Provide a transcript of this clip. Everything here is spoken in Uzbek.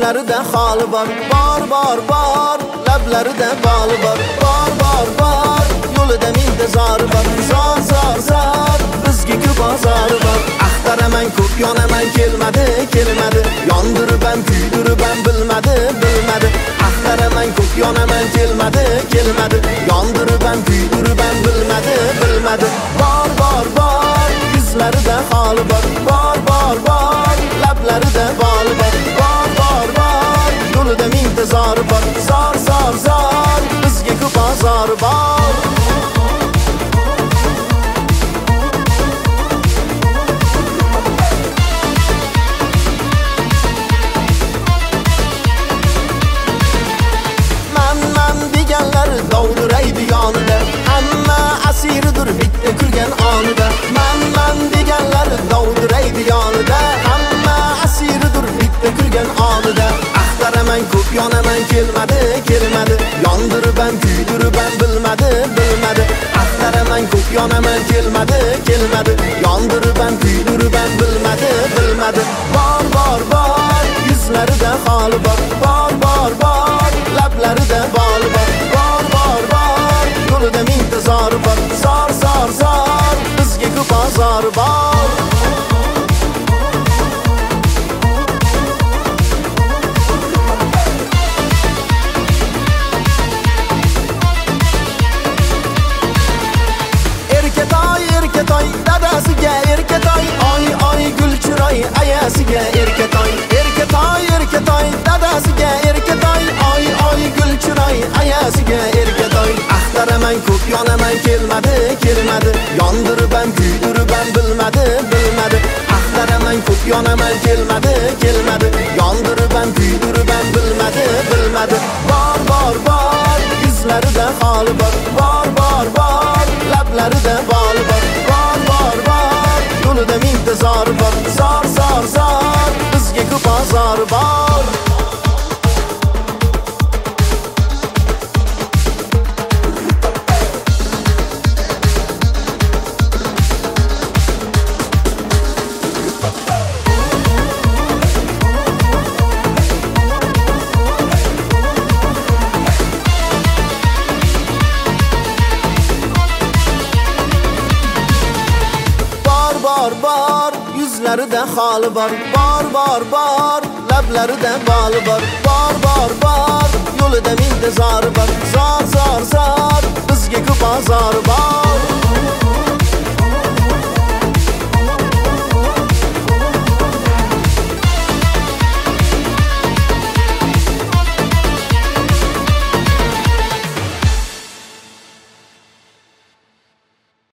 Yuzlarida holi bor, bor, lablarida boli bor, bor, yo'lida intizori bor, zor, bizga ko'p ozori bor. Axtaraman ko'p yonaman, kelmadi, yondiribam, kuydiribam, bilmadi. Axtaraman ko'p yonaman, kelmadi, yondiribam, kuydiribam, bilmadi. Bor, yuzlarida holi bor, bor, lablarida boli bor, bor, yo'lida intizori bor, zor, bizga ko'p ozori bor. Dovdiraydi yonida, hamma asiridir bitta kulgan onida. Man deganlar dovdiraydi yonida, hamma asiridir bitta kulgan onida. Axtaraman ko'p yonaman, kelmadi, yondiribam, kuydiribam, bilmadi. Axtaraman ko'p yonaman, kelmadi, yondiribam, kuydiribam, bilmadi. Bor, yuzlarida holi bor, bor, lablarida boli bor, yo'lida intizori bor, zor, bizga ko'p ozori bor. Erkatoy, dadasiga erkatoy, oy, gulchiroy, ayasiga erkatoy. Erkatoy, dadasiga erkatoy, oy, gulchiroy, ayasiga erkatoy. Axtaraman ko'p yonaman, kelmadi, yondiribam, kuydiribam, bilmadi. Axtaraman ko'p yonaman, kelmadi, yondiribam, kuydiribam, bilmadi. Bor, yuzlarida holi bor, bor, lablarida boli bor, bor, yo'lida intizori bor, zor, bizga ko'p ozori bor. Bor, yuzlarida holi bor, bor, lablarida boli bor, bor, yo'lida intizori bor, zor, bizga ko'p ozori bor.